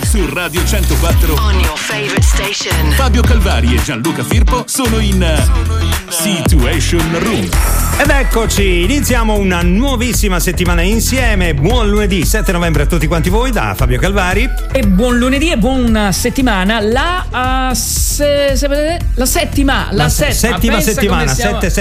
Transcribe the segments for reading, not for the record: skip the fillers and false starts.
Su Radio 104 On your favorite station. Fabio Calvari e Gianluca Firpo sono in Situation Room. Ed eccoci, iniziamo una nuovissima settimana insieme. Buon lunedì 7 novembre a tutti quanti voi da Fabio Calvari. E buon lunedì e buona settimana. La settima settimana.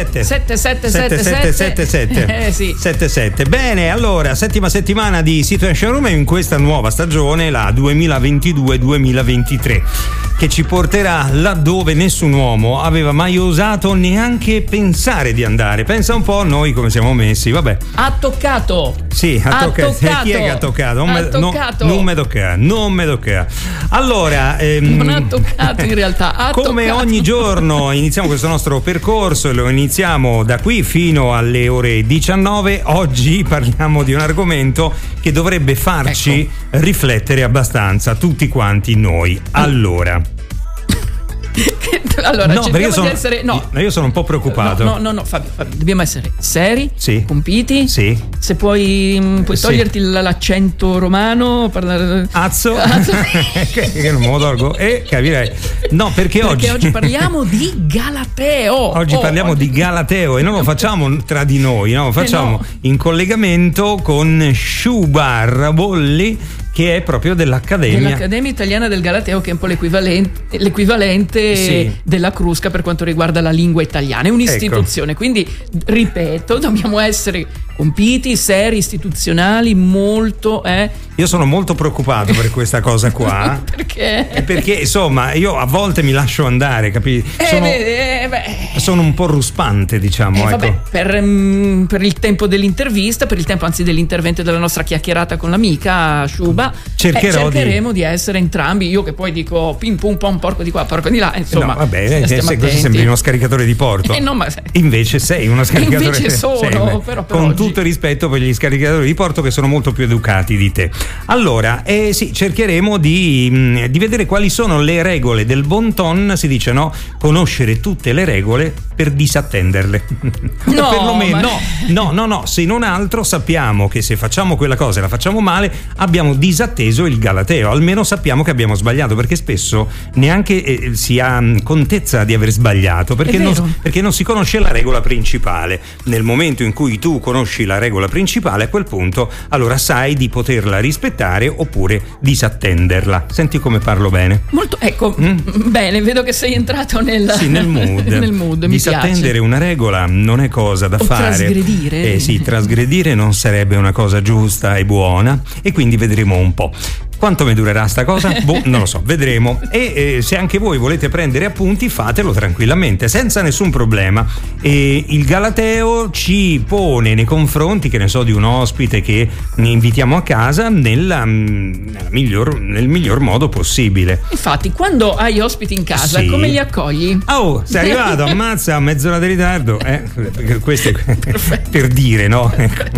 7-7. Sì. 7-7. Bene, allora, settima settimana di Situation Room in questa nuova stagione, la 2022-2023, che ci porterà laddove nessun uomo aveva mai osato neanche pensare di andare. Pensa un po' noi come siamo messi, vabbè. Ha toccato. Sì, ha toccato. Chi è che ha toccato? Non me tocca. Allora, non ha toccato in realtà. Come toccato. ogni giorno iniziamo questo nostro percorso e lo iniziamo da qui fino alle ore 19. Oggi parliamo di un argomento che dovrebbe farci riflettere abbastanza tutti quanti noi. Allora, no, perché io sono un po' preoccupato. No, Fabio, dobbiamo essere seri, sì, compiti. Sì. Se puoi toglierti l'accento romano, parlare azzo. che non me lo tolgo e capirei. No, perché oggi parliamo di Galateo. Oggi parliamo di Galateo e non lo facciamo tra di noi, no? Lo facciamo in collegamento con Shubar Bolli, che è proprio dell'Accademia Italiana del Galateo, che è un po' l'equivalente sì, della Crusca per quanto riguarda la lingua italiana. È un'istituzione, quindi ripeto, dobbiamo essere compiti, seri, istituzionali, molto. Io sono molto preoccupato per questa cosa qua. Perché? Perché insomma io a volte mi lascio andare, capi? Sono un po' ruspante, diciamo. Vabbè, per il tempo dell'intervista, per il tempo anzi dell'intervento della nostra chiacchierata con l'amica Shuba, cercheremo di essere entrambi. Io che poi dico pim pum pom, porco di qua, porco di là, insomma. No, vabbè, così sembri uno scaricatore di porto. Invece sei uno scaricatore. Invece sono, però con oggi, tutto il rispetto per gli scaricatori di porto che sono molto più educati di te. Allora, sì, cercheremo di vedere quali sono le regole del bon ton. Si dice, no? Conoscere tutte le regole per disattenderle. No, perlomeno, no. Se non altro sappiamo che se facciamo quella cosa e la facciamo male, abbiamo disatteso il Galateo. Almeno sappiamo che abbiamo sbagliato, perché spesso neanche si ha contezza di aver sbagliato, perché non si conosce la regola principale. Nel momento in cui tu conosci la regola principale, a quel punto allora sai di poterla rispettare oppure disattenderla. Senti come parlo bene? Molto, bene, vedo che sei entrato nel mood. Nel mood, mi disattendere piace. Una regola non è cosa da fare. Trasgredire. Sì, trasgredire non sarebbe una cosa giusta e buona, e quindi vedremo un po'. Quanto mi durerà sta cosa? Non lo so, vedremo. E se anche voi volete prendere appunti, fatelo tranquillamente, senza nessun problema. E il Galateo ci pone nei confronti, che ne so, di un ospite che invitiamo a casa nel miglior modo possibile. Infatti, quando hai ospiti in casa, sì, come li accogli? Oh, sei arrivato, ammazza, a mezz'ora di ritardo. Questo è per dire, no?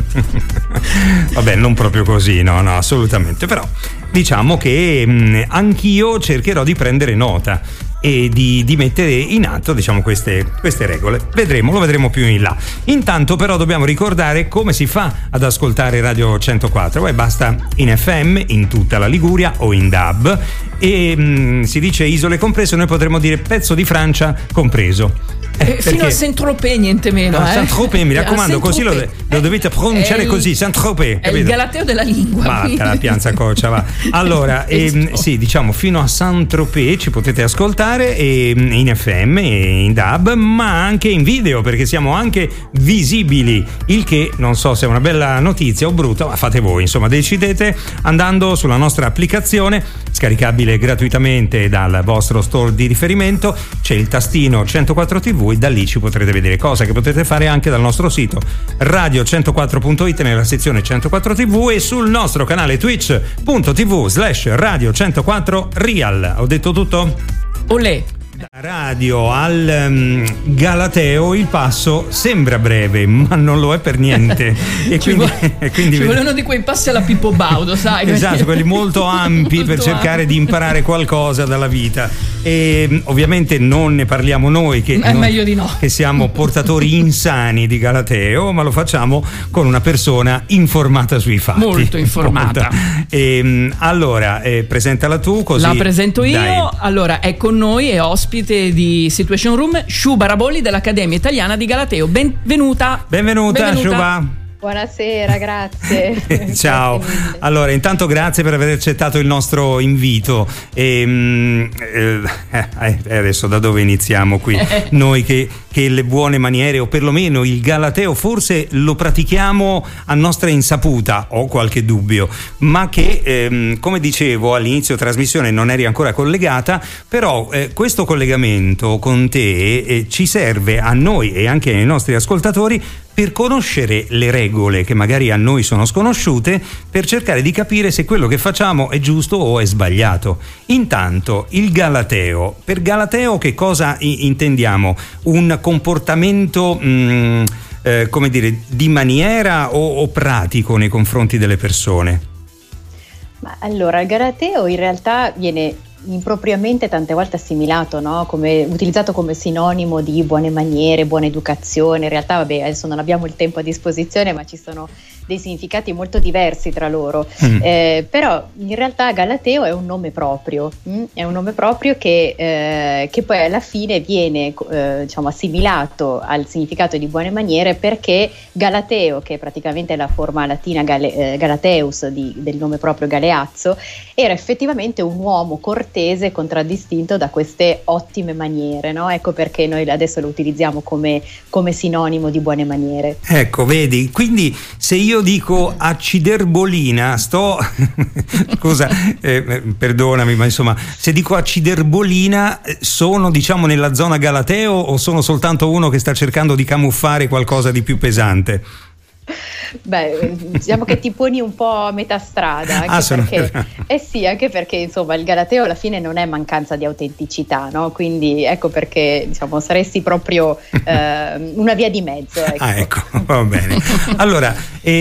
Vabbè, non proprio così, no, assolutamente. Però diciamo che anch'io cercherò di prendere nota e di mettere in atto, diciamo, queste regole. Lo vedremo più in là. Intanto però dobbiamo ricordare come si fa ad ascoltare Radio 104. Basta in FM in tutta la Liguria o in DAB, e si dice isole comprese, noi potremmo dire pezzo di Francia compreso. Fino a Saint-Tropez, niente meno. Saint-Tropez, mi raccomando, così lo dovete pronunciare così, Saint-Tropez. È il Galateo della lingua. Vatta la pianza coccia, va. Allora, sì, diciamo, fino a Saint-Tropez ci potete ascoltare in FM e in DAB, ma anche in video, perché siamo anche visibili, il che non so se è una bella notizia o brutta, ma fate voi, insomma, decidete andando sulla nostra applicazione, scaricabile gratuitamente dal vostro store di riferimento. C'è il tastino 104 TV e da lì ci potrete vedere, cosa che potete fare anche dal nostro sito radio104.it nella sezione 104 TV e sul nostro canale twitch.tv/radio104real. Ho detto tutto? Olè. Radio al Galateo il passo sembra breve, ma non lo è per niente. E quindi ci vuole uno di quei passi alla Pippo Baudo, sai? Esatto, quelli molto ampi per cercare di imparare qualcosa dalla vita. E ovviamente non ne parliamo noi che, meglio di no, che siamo portatori insani di Galateo, ma lo facciamo con una persona informata sui fatti. Molto informata. Allora, presentala tu così. La presento io. Dai. Allora, è con noi, è ospite di Situation Room, Shuba Rabolli dell'Accademia Italiana di Galateo. Benvenuta. Benvenuta. Shuba. Buonasera, grazie. Ciao. Allora, intanto grazie per aver accettato il nostro invito. Adesso da dove iniziamo qui? Noi che le buone maniere, o perlomeno il Galateo, forse lo pratichiamo a nostra insaputa, ho qualche dubbio, ma che come dicevo all'inizio trasmissione non eri ancora collegata, però questo collegamento con te ci serve a noi e anche ai nostri ascoltatori per conoscere le regole che magari a noi sono sconosciute, per cercare di capire se quello che facciamo è giusto o è sbagliato. Intanto, il Galateo. Per Galateo che cosa intendiamo? Un comportamento, come dire, di maniera o pratico nei confronti delle persone? Ma allora, il Galateo in realtà viene impropriamente tante volte assimilato, no? Utilizzato come sinonimo di buone maniere, buona educazione. In realtà, vabbè, adesso non abbiamo il tempo a disposizione, ma ci sono dei significati molto diversi tra loro. Però in realtà Galateo è un nome proprio, è un nome proprio che poi alla fine viene diciamo assimilato al significato di buone maniere, perché Galateo, che è praticamente la forma latina Galateus del nome proprio Galeazzo, era effettivamente un uomo cortese contraddistinto da queste ottime maniere, no? Ecco perché noi adesso lo utilizziamo come sinonimo di buone maniere. Ecco, vedi, quindi se io dico acciderbolina, scusa, perdonami, ma insomma, se dico acciderbolina, sono diciamo nella zona Galateo o sono soltanto uno che sta cercando di camuffare qualcosa di più pesante? Beh, diciamo che ti poni un po' a metà strada, anche perché insomma il Galateo alla fine non è mancanza di autenticità, no? Quindi ecco perché diciamo saresti proprio una via di mezzo. Ecco. Ah, ecco, va bene. Allora,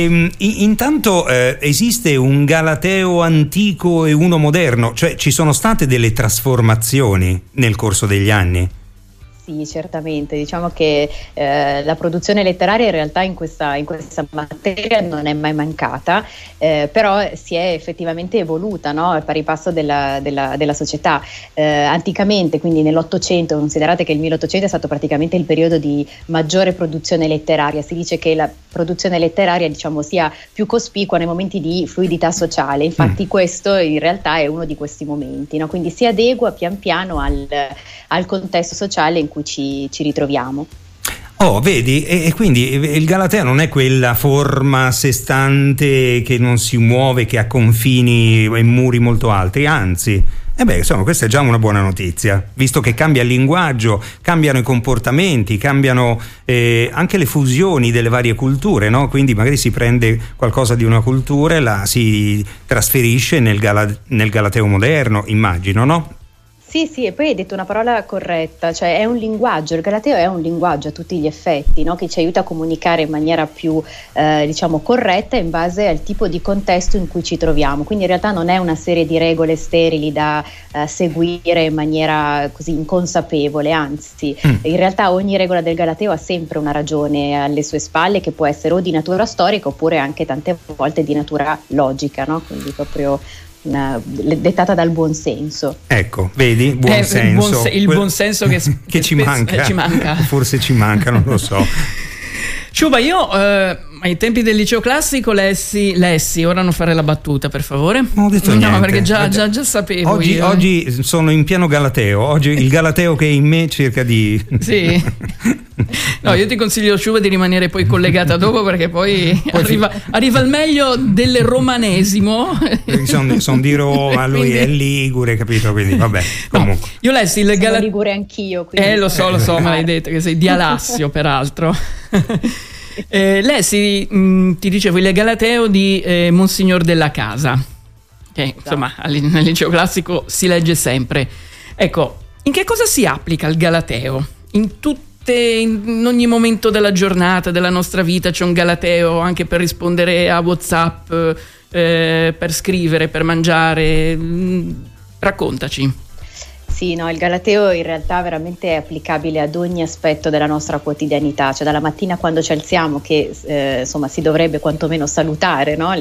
intanto esiste un Galateo antico e uno moderno, cioè ci sono state delle trasformazioni nel corso degli anni? Sì, certamente, diciamo che la produzione letteraria in realtà in questa materia non è mai mancata, però si è effettivamente evoluta, no? Al pari passo della società. Anticamente, quindi nell'Ottocento, considerate che il 1800 è stato praticamente il periodo di maggiore produzione letteraria, si dice che la produzione letteraria diciamo sia più cospicua nei momenti di fluidità sociale, infatti questo in realtà è uno di questi momenti, no? Quindi si adegua pian piano al contesto sociale in cui ci ritroviamo. Oh, vedi, e quindi il Galateo non è quella forma a sé stante che non si muove, che ha confini e muri molto alti, anzi, insomma, questa è già una buona notizia, visto che cambia il linguaggio, cambiano i comportamenti, cambiano anche le fusioni delle varie culture, no? Quindi magari si prende qualcosa di una cultura e la si trasferisce nel Galateo moderno, immagino, no? Sì, e poi hai detto una parola corretta, cioè è un linguaggio, il Galateo è un linguaggio a tutti gli effetti, no? Che ci aiuta a comunicare in maniera più diciamo corretta in base al tipo di contesto in cui ci troviamo, quindi in realtà non è una serie di regole sterili da seguire in maniera così inconsapevole, anzi in realtà ogni regola del Galateo ha sempre una ragione alle sue spalle, che può essere o di natura storica oppure anche tante volte di natura logica, no? Quindi proprio dettata dal buon senso. Ecco, vedi, buon senso. Il buon senso che ci manca. Forse ci manca, non lo so. Shuba, io ai tempi del liceo classico lessi, ora non fare la battuta per favore. Non ho detto niente. No, perché già sapevo. Oggi sono in pieno Galateo, oggi il Galateo che è in me cerca di... Sì. No, io ti consiglio, Shuba, di rimanere poi collegata dopo, perché poi arriva il meglio del romanesimo. Sono di Roma, lui è ligure, capito? Quindi vabbè, comunque. No, io lessi il Galateo. Sono ligure anch'io. Quindi... Lo so, me l'hai detto, che sei di Alassio, peraltro. Lessi, ti dicevo, il Galateo di Monsignor della Casa, che insomma nel liceo classico si legge sempre. Ecco, In che cosa si applica il galateo? In ogni momento della giornata, della nostra vita c'è un galateo, anche per rispondere a WhatsApp, per scrivere, per mangiare. Raccontaci. Sì, no, il galateo in realtà veramente è applicabile ad ogni aspetto della nostra quotidianità, cioè dalla mattina quando ci alziamo che insomma si dovrebbe quantomeno salutare, no?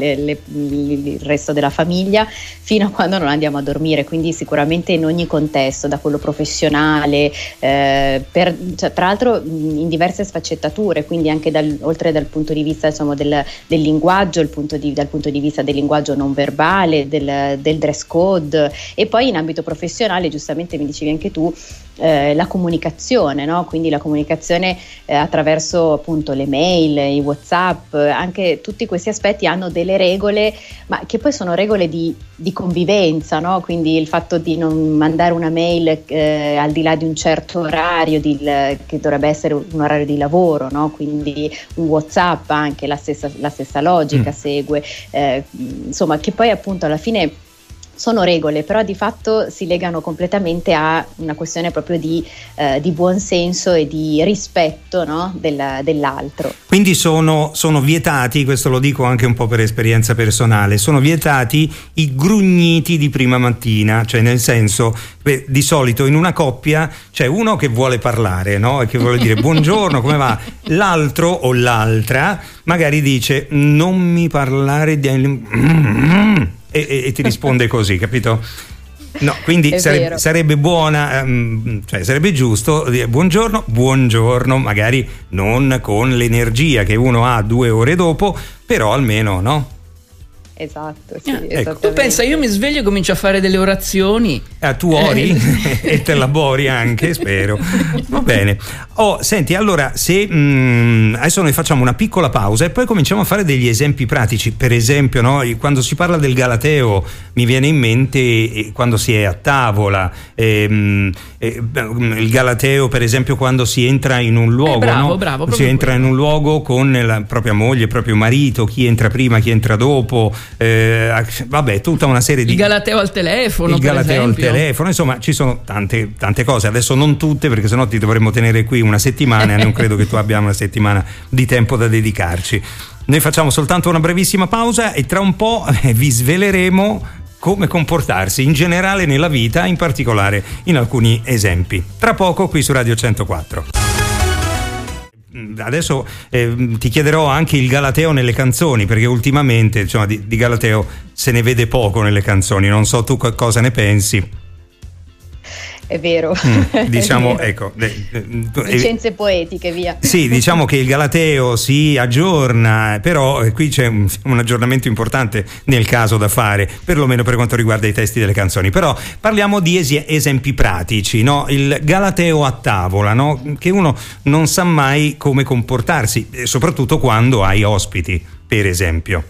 Il resto della famiglia, fino a quando non andiamo a dormire, quindi sicuramente in ogni contesto, da quello professionale, tra l'altro in diverse sfaccettature, quindi anche oltre dal punto di vista insomma, del linguaggio, dal punto di vista del linguaggio non verbale, del dress code, e poi in ambito professionale giustamente mi dicevi anche tu, la comunicazione, no? Quindi la comunicazione attraverso appunto le mail, i WhatsApp, anche tutti questi aspetti hanno delle regole, ma che poi sono regole di convivenza, no? Quindi il fatto di non mandare una mail al di là di un certo orario che dovrebbe essere un orario di lavoro, no? Quindi un WhatsApp anche la stessa logica segue, insomma, che poi appunto alla fine sono regole, però di fatto si legano completamente a una questione proprio di buon senso e di rispetto, no? dell'altro. Quindi sono vietati, questo lo dico anche un po' per esperienza personale, sono vietati i grugniti di prima mattina, cioè nel senso, di solito in una coppia c'è uno che vuole parlare, no? E che vuole dire buongiorno, come va? L'altro o l'altra magari dice non mi parlare di... E ti risponde così, capito? No, quindi sarebbe buona, cioè sarebbe giusto dire buongiorno, magari non con l'energia che uno ha 2 ore dopo, però almeno, no? Esatto, sì, ecco. Tu pensa, io mi sveglio e comincio a fare delle orazioni. Tu ori e te elabori anche, spero. Va bene. Senti, allora, se adesso noi facciamo una piccola pausa e poi cominciamo a fare degli esempi pratici. Per esempio, no, quando si parla del galateo mi viene in mente quando si è a tavola, il galateo per esempio quando si entra in un luogo, bravo, si entra in un luogo con la propria moglie, il proprio marito, chi entra prima, chi entra dopo, vabbè, tutta una serie di... Il galateo al telefono, insomma ci sono tante cose, adesso non tutte perché sennò ti dovremmo tenere qui una settimana e non credo che tu abbia una settimana di tempo da dedicarci. Noi facciamo soltanto una brevissima pausa e tra un po' vi sveleremo come comportarsi in generale nella vita, in particolare in alcuni esempi. Tra poco qui su Radio 104. Adesso ti chiederò anche il galateo nelle canzoni, perché ultimamente insomma, di galateo se ne vede poco nelle canzoni, non so tu cosa ne pensi. È vero. Diciamo, è vero. Ecco, licenze poetiche, via. Sì, diciamo che il galateo si aggiorna, però qui c'è un aggiornamento importante nel caso da fare, perlomeno per quanto riguarda i testi delle canzoni. Però parliamo di esempi pratici, no? Il galateo a tavola, no? Che uno non sa mai come comportarsi, soprattutto quando hai ospiti, per esempio.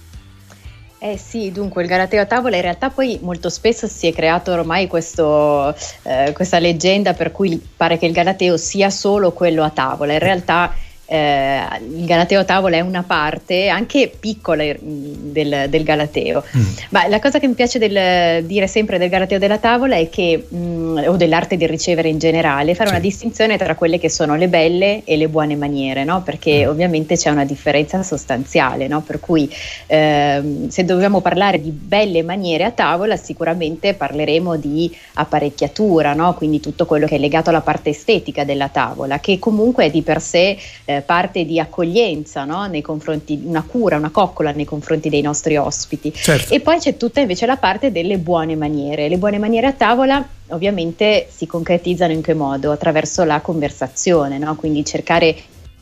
Sì, dunque il galateo a tavola in realtà poi molto spesso si è creato ormai questa leggenda per cui pare che il galateo sia solo quello a tavola. In realtà il galateo a tavola è una parte anche piccola del galateo, ma la cosa che mi piace dire sempre del galateo della tavola è che o dell'arte di ricevere in generale, fare una distinzione tra quelle che sono le belle e le buone maniere, no? Perché ovviamente c'è una differenza sostanziale, no? Per cui se dobbiamo parlare di belle maniere a tavola sicuramente parleremo di apparecchiatura, no? Quindi tutto quello che è legato alla parte estetica della tavola, che comunque è di per sé parte di accoglienza, no? Nei confronti, una cura, una coccola nei confronti dei nostri ospiti. Certo. E poi c'è tutta invece la parte delle buone maniere. Le buone maniere a tavola ovviamente si concretizzano in che modo? Attraverso la conversazione, no? Quindi cercare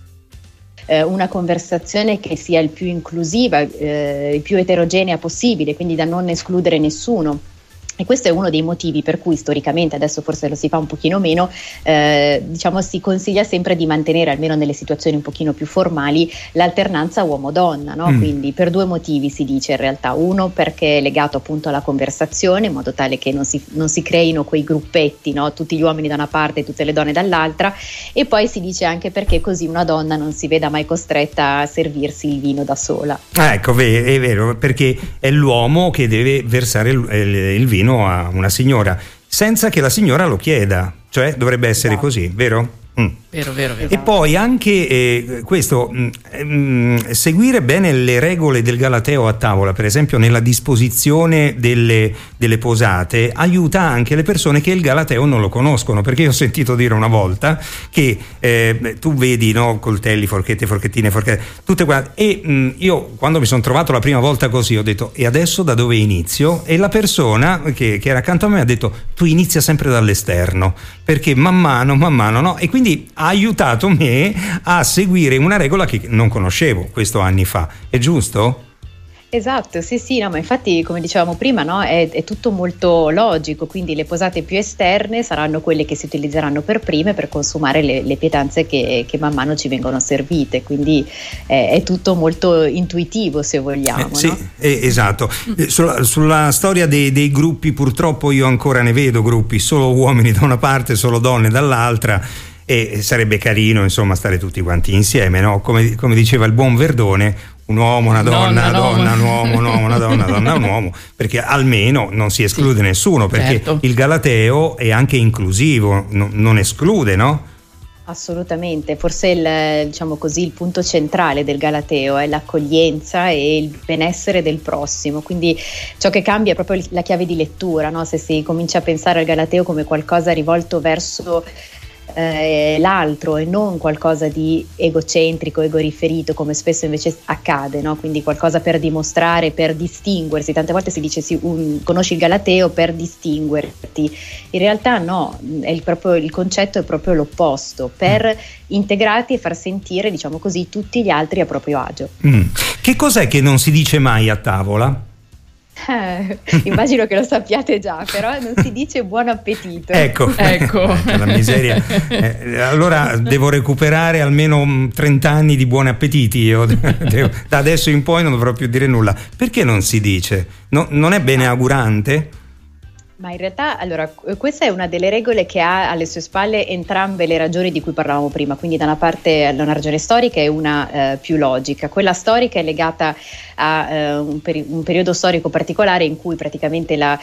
una conversazione che sia il più inclusiva, il più eterogenea possibile, quindi da non escludere nessuno. E questo è uno dei motivi per cui storicamente, adesso forse lo si fa un pochino meno, diciamo si consiglia sempre di mantenere, almeno nelle situazioni un pochino più formali, l'alternanza uomo-donna, no? Quindi per 2 motivi si dice in realtà. Uno perché è legato appunto alla conversazione, in modo tale che non si creino quei gruppetti, no? Tutti gli uomini da una parte e tutte le donne dall'altra, e poi si dice anche perché così una donna non si veda mai costretta a servirsi il vino da sola. Ecco, è vero, perché è l'uomo che deve versare il vino a una signora. senza che la signora lo chieda, cioè dovrebbe essere così, vero? Vero. E poi anche questo, seguire bene le regole del galateo a tavola, per esempio nella disposizione delle posate, aiuta anche le persone che il galateo non lo conoscono, perché io ho sentito dire una volta che tu vedi, no, coltelli, forchettine, tutte quante, e io quando mi sono trovato la prima volta così ho detto: e adesso da dove inizio? E la persona che era accanto a me ha detto: tu inizia sempre dall'esterno, perché man mano, no? E quindi ha aiutato me a seguire una regola che non conoscevo questo anni fa, è giusto? Esatto, sì, no, ma infatti come dicevamo prima, no, è tutto molto logico, quindi le posate più esterne saranno quelle che si utilizzeranno per prime per consumare le pietanze che man mano ci vengono servite, quindi è tutto molto intuitivo, se vogliamo. Sì, no? Esatto. Sulla storia dei gruppi, purtroppo io ancora ne vedo gruppi, solo uomini da una parte, solo donne dall'altra, e sarebbe carino insomma stare tutti quanti insieme, no? Come diceva il buon Verdone, un uomo, una donna, un uomo, un uomo, una donna, un uomo, perché almeno non si esclude nessuno, perché certo. Il galateo è anche inclusivo, non esclude, no? Assolutamente, forse il punto centrale del galateo è l'accoglienza e il benessere del prossimo, quindi ciò che cambia è proprio la chiave di lettura, no? Se si comincia a pensare al galateo come qualcosa rivolto verso l'altro e non qualcosa di egocentrico, egoriferito, come spesso invece accade, no? Quindi qualcosa per dimostrare, per distinguersi. Tante volte si dice conosci il galateo per distinguerti, in realtà no, il concetto è proprio l'opposto, per integrarti e far sentire, diciamo così, tutti gli altri a proprio agio. Che cos'è che non si dice mai a tavola? Immagino che lo sappiate già, però non si dice buon appetito. Ecco. La miseria. Allora devo recuperare almeno 30 anni di buoni appetiti. Io da adesso in poi non dovrò più dire nulla. Perché non si dice? Non è beneaugurante? Ma in realtà, allora, questa è una delle regole che ha alle sue spalle entrambe le ragioni di cui parlavamo prima, quindi da una parte una ragione storica e una più logica. Quella storica è legata a un periodo storico particolare in cui praticamente la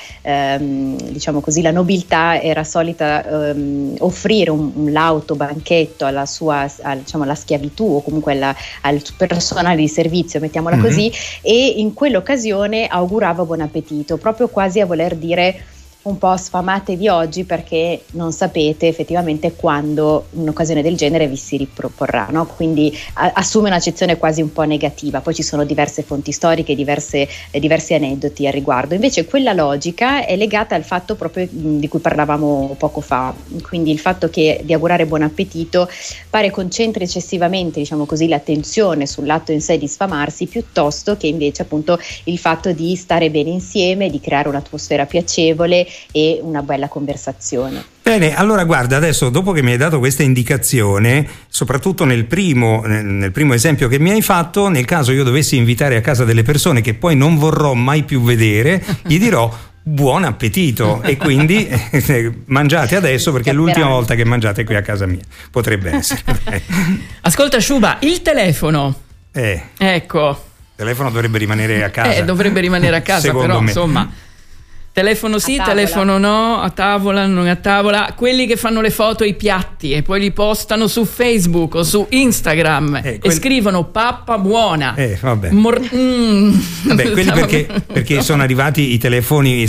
nobiltà era solita offrire un lauto banchetto alla schiavitù o comunque al personale di servizio, mettiamola così, e in quell'occasione augurava buon appetito, proprio quasi a voler dire un po' sfamatevi oggi perché non sapete effettivamente quando un'occasione del genere vi si riproporrà, no? Quindi assume un'accezione quasi un po' negativa. Poi ci sono diverse fonti storiche, diversi aneddoti al riguardo. Invece quella logica è legata al fatto proprio di cui parlavamo poco fa, quindi il fatto che di augurare buon appetito pare concentri eccessivamente, diciamo così, l'attenzione sull'atto in sé di sfamarsi, piuttosto che invece appunto il fatto di stare bene insieme, di creare un'atmosfera piacevole e una bella conversazione. Bene, allora guarda, adesso dopo che mi hai dato questa indicazione, soprattutto nel primo esempio che mi hai fatto, nel caso io dovessi invitare a casa delle persone che poi non vorrò mai più vedere, gli dirò buon appetito e quindi mangiate adesso perché è l'ultima volta che mangiate qui a casa mia, potrebbe essere. Ascolta Sciuba, il telefono. Ecco. Il telefono dovrebbe rimanere a casa. Dovrebbe rimanere a casa, però me. Insomma. Telefono sì, telefono no, a tavola, non a tavola. Quelli che fanno le foto ai piatti e poi li postano su Facebook o su Instagram e scrivono pappa buona. Vabbè. Vabbè, quelli perché sono arrivati i telefoni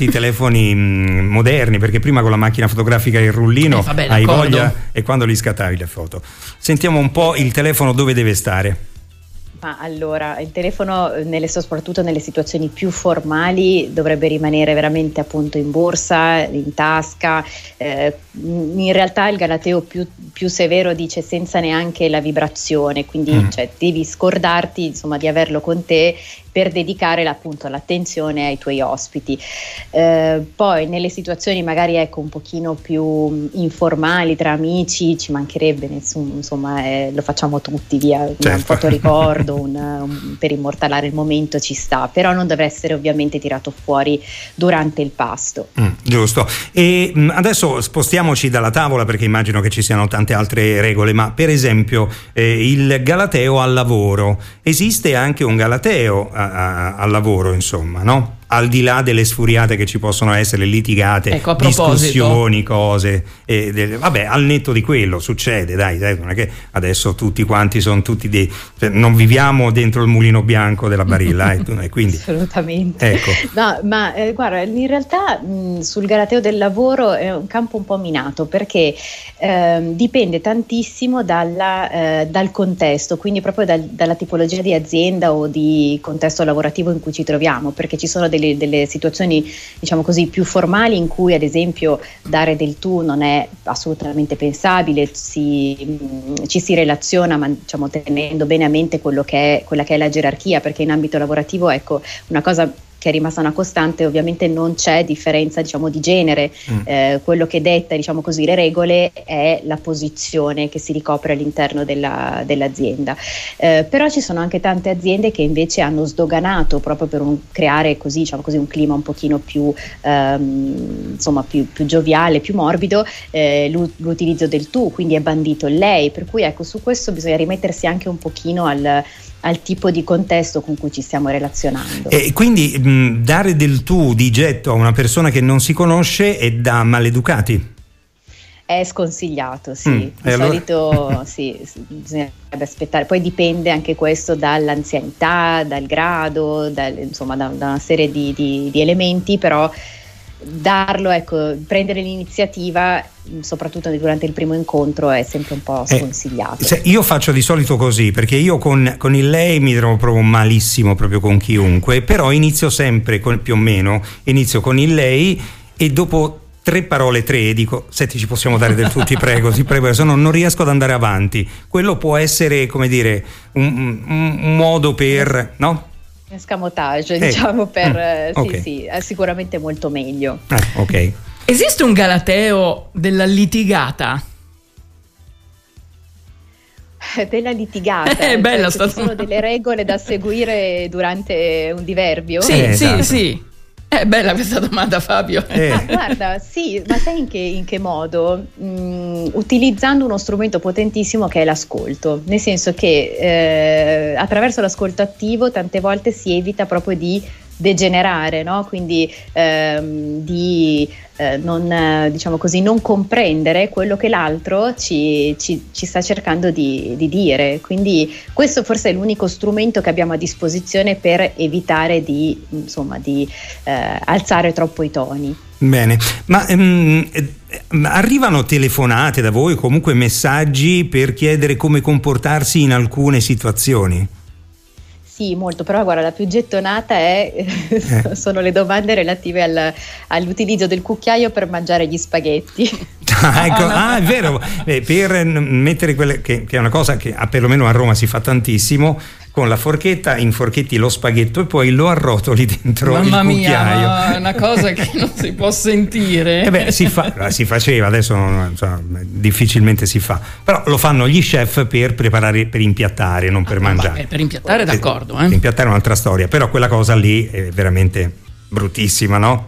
moderni, perché prima con la macchina fotografica e il rullino hai voglia e quando li scattavi le foto. Sentiamo un po' il telefono dove deve stare. Ma allora, il telefono soprattutto nelle situazioni più formali dovrebbe rimanere veramente appunto in borsa, in tasca. In realtà il galateo più severo dice senza neanche la vibrazione, quindi cioè, devi scordarti insomma di averlo con te per dedicare appunto l'attenzione ai tuoi ospiti. Poi nelle situazioni magari un pochino più informali tra amici ci mancherebbe, insomma lo facciamo tutti via, certo. Un fotoricordo, per immortalare il momento ci sta, però non deve essere ovviamente tirato fuori durante il pasto. Giusto. E adesso spostiamoci dalla tavola perché immagino che ci siano tante altre regole, ma per esempio il galateo al lavoro, esiste anche un galateo al lavoro, insomma, no? al di là delle sfuriate che ci possono essere, litigate, ecco, discussioni, cose, vabbè, al netto di quello succede, dai, non è che adesso tutti quanti sono tutti non viviamo dentro il mulino bianco della Barilla, quindi assolutamente, ecco. No, ma guarda, in realtà sul galateo del lavoro è un campo un po' minato, perché dipende tantissimo dal contesto, quindi proprio dalla tipologia di azienda o di contesto lavorativo in cui ci troviamo, perché ci sono delle situazioni, diciamo così, più formali in cui, ad esempio, dare del tu non è assolutamente pensabile, ci si relaziona, ma diciamo tenendo bene a mente quella che è la gerarchia, perché in ambito lavorativo, ecco, una cosa che è rimasta una costante, ovviamente non c'è differenza, diciamo, di genere, quello che detta, diciamo così, le regole è la posizione che si ricopre all'interno dell'azienda, però ci sono anche tante aziende che invece hanno sdoganato, proprio per creare così, diciamo così, un clima un pochino più insomma più gioviale, più morbido, l'utilizzo del tu, quindi è bandito il lei, per cui ecco, su questo bisogna rimettersi anche un pochino al tipo di contesto con cui ci stiamo relazionando. E quindi dare del tu di getto a una persona che non si conosce è da maleducati? È sconsigliato, sì. Di solito sì, bisognerebbe aspettare. Poi dipende anche questo dall'anzianità, dal grado, insomma da una serie di elementi, però darlo, ecco, prendere l'iniziativa, soprattutto durante il primo incontro, è sempre un po' sconsigliato. Io faccio di solito così, perché io con il lei mi trovo proprio malissimo, proprio con chiunque, però inizio sempre più o meno inizio con il lei e dopo 3 parole dico: senti, ci possiamo dare del tu, ti prego, se no non riesco ad andare avanti. Quello può essere, come dire, un modo per, no? Escamotage, diciamo, per okay. Sì, è sicuramente molto meglio. Ok. Esiste un galateo della litigata? Della litigata? È bella ci sono delle regole da seguire durante un diverbio? Sì, esatto. Sì. È bella questa domanda, Fabio. Ma guarda, sì, ma sai in che modo? Utilizzando uno strumento potentissimo che è l'ascolto, nel senso che attraverso l'ascolto attivo tante volte si evita proprio di degenerare, no? Quindi non, diciamo così, non comprendere quello che l'altro ci sta cercando di dire. Quindi questo forse è l'unico strumento che abbiamo a disposizione per evitare di alzare troppo i toni. Bene, ma arrivano telefonate da voi, comunque messaggi per chiedere come comportarsi in alcune situazioni? Sì, molto, però guarda, la più gettonata sono le domande relative all'utilizzo del cucchiaio per mangiare gli spaghetti. Ecco, è vero, per mettere quelle che è una cosa che perlomeno a Roma si fa tantissimo, con la forchetta inforchetti lo spaghetto e poi lo arrotoli dentro il cucchiaio. Mamma mia, è una cosa che non si può sentire. Si faceva, adesso difficilmente si fa, però lo fanno gli chef per preparare, per impiattare, non per mangiare. Per impiattare d'accordo. Per impiattare è un'altra storia, però quella cosa lì è veramente bruttissima, no?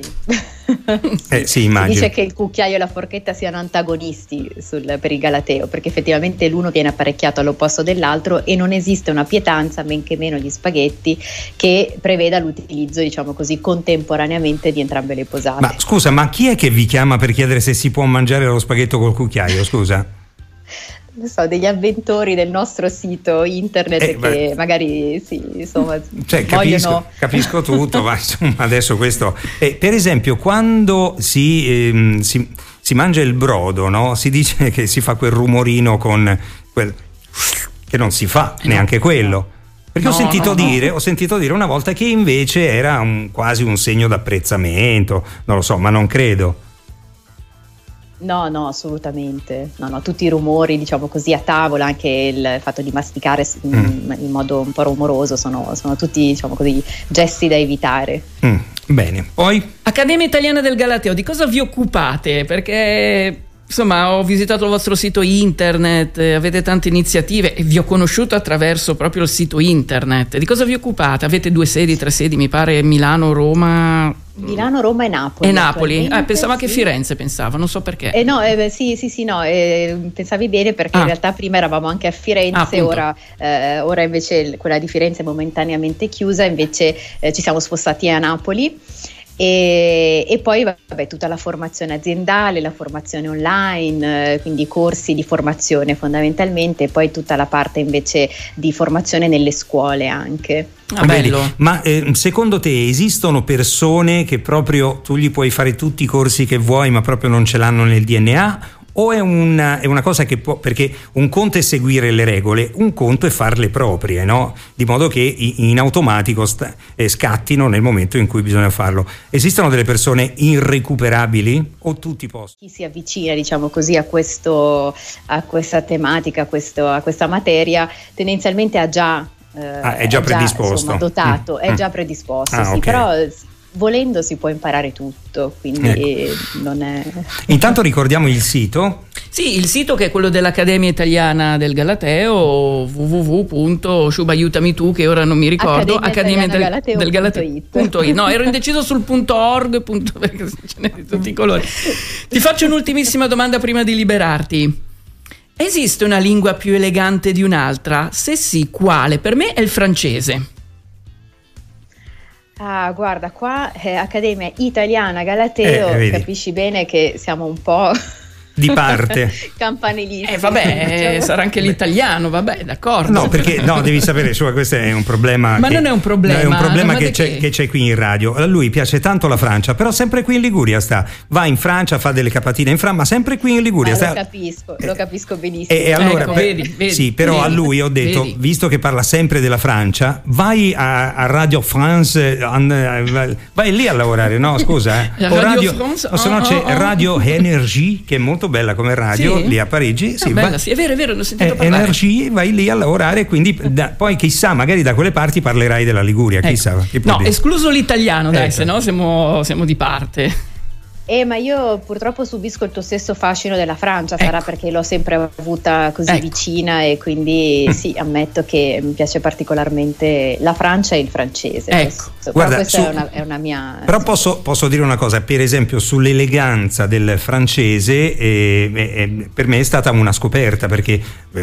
Sì, immagino. Si dice che il cucchiaio e la forchetta siano antagonisti per il galateo, perché effettivamente l'uno viene apparecchiato all'opposto dell'altro e non esiste una pietanza, men che meno gli spaghetti, che preveda l'utilizzo, diciamo così, contemporaneamente di entrambe le posate. Ma scusa, ma chi è che vi chiama per chiedere se si può mangiare lo spaghetto col cucchiaio, scusa? Non so, degli avventori del nostro sito internet che magari vogliono... Capisco tutto, ma insomma adesso questo... per esempio, quando si mangia il brodo, no? Si dice che si fa quel rumorino con che non si fa neanche quello. Perché ho sentito dire una volta che invece era quasi un segno d'apprezzamento, non lo so, ma non credo. No, assolutamente. No, tutti i rumori, diciamo così, a tavola, anche il fatto di masticare in modo un po' rumoroso, sono tutti, diciamo così, gesti da evitare. Bene, poi? Accademia Italiana del Galateo, di cosa vi occupate? Perché... Insomma, ho visitato il vostro sito internet, avete tante iniziative e vi ho conosciuto attraverso proprio il sito internet. Di cosa vi occupate? Avete 2 sedi, 3 sedi, mi pare, Milano, Roma? Milano, Roma e Napoli. E Napoli? Pensavo che Firenze, non so perché. Sì, no, pensavi bene, perché in realtà prima eravamo anche a Firenze, ora invece quella di Firenze è momentaneamente chiusa, invece ci siamo spostati a Napoli. E poi tutta la formazione aziendale, la formazione online, quindi corsi di formazione fondamentalmente, e poi tutta la parte invece di formazione nelle scuole anche. Bello. Ma secondo te esistono persone che proprio tu gli puoi fare tutti i corsi che vuoi ma proprio non ce l'hanno nel DNA? O è una cosa che può, perché un conto è seguire le regole, un conto è farle proprie, no? Di modo che in automatico scattino nel momento in cui bisogna farlo. Esistono delle persone irrecuperabili o tutti possono? Chi si avvicina, diciamo così, a questa tematica, a questa materia, tendenzialmente è già predisposto, dotato, è già predisposto, sì, okay. Però volendo si può imparare tutto, quindi non è... Intanto ricordiamo il sito. Sì, il sito che è quello dell'Accademia Italiana del Galateo, www.shuba-aiutami-tu, che ora non mi ricordo, Accademia del Galateo.it. No, ero indeciso sul .org, perché ce n'è di tutti i colori. Ti faccio un'ultimissima domanda prima di liberarti. Esiste una lingua più elegante di un'altra? Se sì, quale? Per me è il francese. Guarda, qua Accademia Italiana Galateo, capisci bene che siamo un po' di parte campanilisti. Sarà anche l'italiano, d'accordo. No, perché devi sapere, questo è un problema. Ma non è un problema. È un problema che c'è qui in radio. A lui piace tanto la Francia, però sempre qui in Liguria sta. Va in Francia, fa delle capatine in Francia, ma sempre qui in Liguria sta. Lo capisco benissimo. E allora, vedi, sì, però a lui ho detto, visto che parla sempre della Francia, vai a Radio France, vai lì a lavorare, no? Scusa, o France, o se no c'è Radio Énergie, che è molto bella come radio, lì a Parigi. Sì, bella, sì, è vero, l'ho sentito parlare. Energie, vai lì a lavorare, quindi poi chissà, magari da quelle parti parlerai della Liguria, chissà. No, escluso l'italiano, dai, se no siamo di parte. Ma io purtroppo subisco il tuo stesso fascino della Francia, sarà perché l'ho sempre avuta così vicina, e quindi sì, ammetto che mi piace particolarmente la Francia e il francese. Guarda, questa è una mia... Però posso dire una cosa, per esempio sull'eleganza del francese, per me è stata una scoperta, perché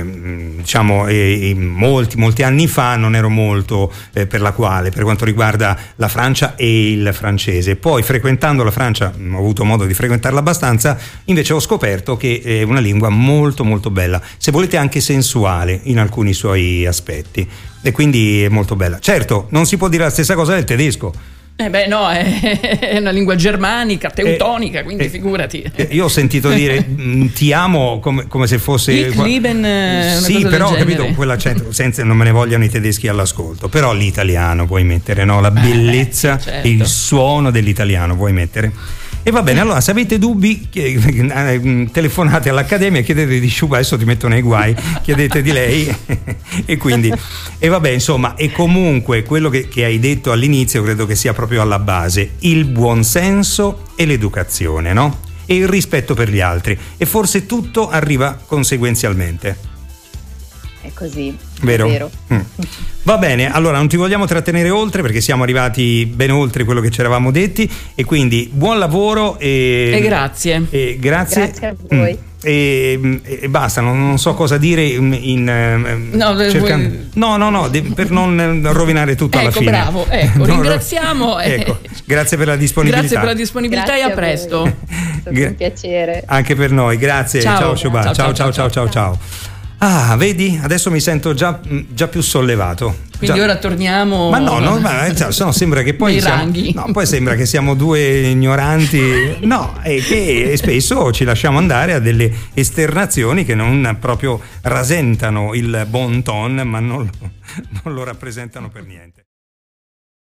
molti anni fa non ero molto per quanto riguarda la Francia e il francese. Poi frequentando la Francia ho avuto modo di frequentarla abbastanza, invece ho scoperto che è una lingua molto molto bella, se volete anche sensuale in alcuni suoi aspetti, e quindi è molto bella. Certo, non si può dire la stessa cosa del tedesco. No, è una lingua germanica, teutonica, quindi figurati. Io ho sentito dire ti amo come se fosse Ich lieben, una sì, cosa però ho del capito, quell'accento, senza non me ne vogliano i tedeschi all'ascolto, però l'italiano puoi mettere, no? La bellezza, certo. Il suono dell'italiano puoi mettere. E va bene, allora se avete dubbi telefonate all'Accademia, chiedete di Shuba, adesso ti metto nei guai, chiedete di lei e quindi insomma, e comunque quello che hai detto all'inizio credo che sia proprio alla base, il buonsenso e l'educazione, no? E il rispetto per gli altri, e forse tutto arriva conseguenzialmente. È così, vero? È vero. Va bene, allora non ti vogliamo trattenere oltre, perché siamo arrivati ben oltre quello che ci eravamo detti, e quindi buon lavoro e grazie. Grazie a voi. E basta, non so cosa dire per non rovinare tutto alla fine. Bravo, ringraziamo. Grazie per la disponibilità. Grazie per la disponibilità, e a presto. È stato un piacere. Anche per noi, grazie. Ciao Shuba. Ciao. Ah, vedi? Adesso mi sento già più sollevato. Quindi ora torniamo. Ma no, sennò sembra che poi poi sembra che siamo due ignoranti. No, e che spesso ci lasciamo andare a delle esternazioni che non proprio rasentano il bon ton, ma non lo rappresentano per niente.